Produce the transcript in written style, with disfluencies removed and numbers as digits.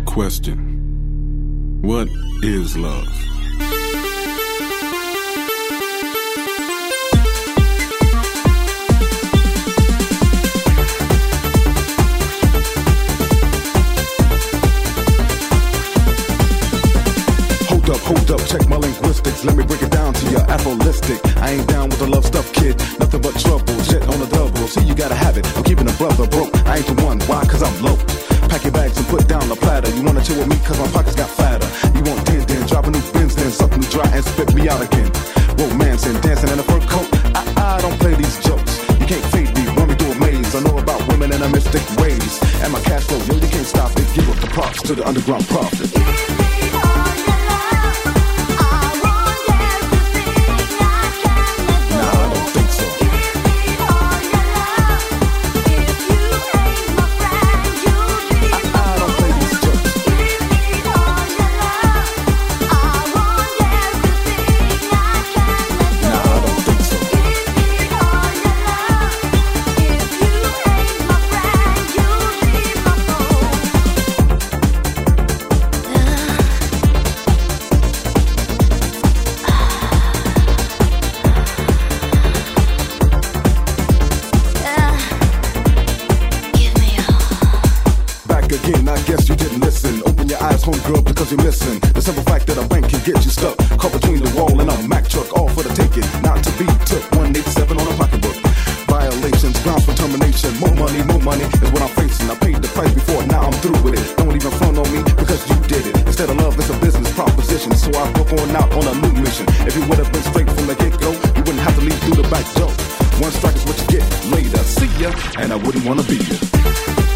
question. What is love? Hold up, check my linguistics. Let me break it down to you, Afrolistic. I ain't down with the love stuff, kid. Nothing but trouble, jet on the double. See, you gotta have it, I'm keeping a brother broke. I ain't the one, why? Cause I'm low. Pack your bags and put down the platter. You wanna chill with me cause my pockets got fatter. You want din, drop a new Benz, then something dry and spit me out again. Romance and dancing in a fur coat. I don't play these jokes. You can't fade me, run me through a maze. I know about women and a mystic ways. And my cash flow, yo, you can't stop it. Give up the props to the underground prophet. Girl, because you're missing the simple fact that a bank can get you stuck, caught between the wall and a Mack truck, all for the taking, not to be took. 187 on a pocketbook. Violations, grounds for termination. More money is what I'm facing. I paid the price before, now I'm through with it. Don't even front on me because you did it. Instead of love, it's a business proposition. So I go on out on a new mission. If you would have been straight from the get-go, you wouldn't have to leave through the back door. One strike is what you get later. See ya, and I wouldn't wanna be ya.